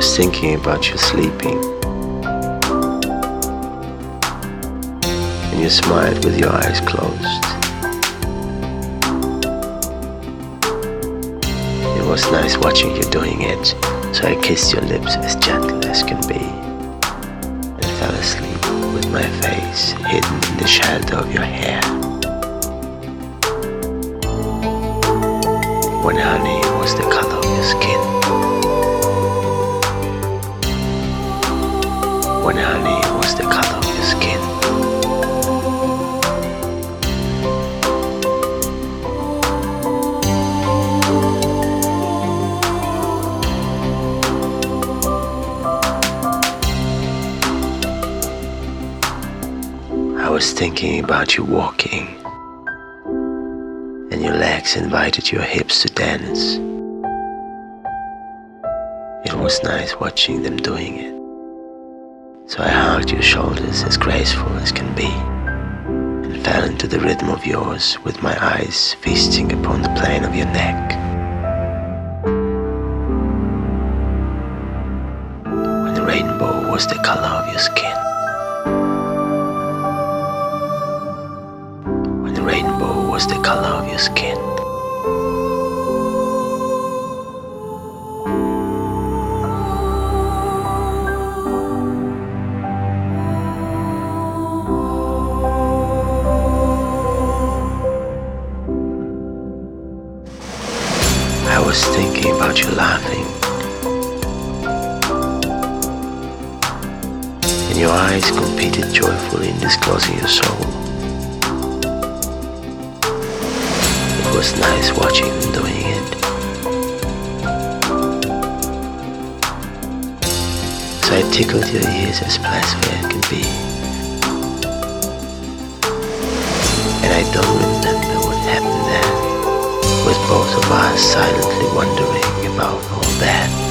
was thinking about you sleeping, and you smiled with your eyes closed. It was nice watching you doing it, so I kissed your lips as gentle as can be, and fell asleep with my face hidden in the shelter of your hair. When honey was the color of your skin. When honey was the color of your skin. I was thinking about you walking, and your legs invited your hips to dance. It was nice watching them doing it. So I hugged your shoulders as graceful as can be, and fell into the rhythm of yours with my eyes feasting upon the plane of your neck. When the rainbow was the color of your skin. When the rainbow was the color of your skin. I was thinking about you laughing, and your eyes competed joyfully in disclosing your soul. It was nice watching them doing it. So I tickled your ears as blissful as can be, and I don't remember what happened then, with both of us silently wondering about all that.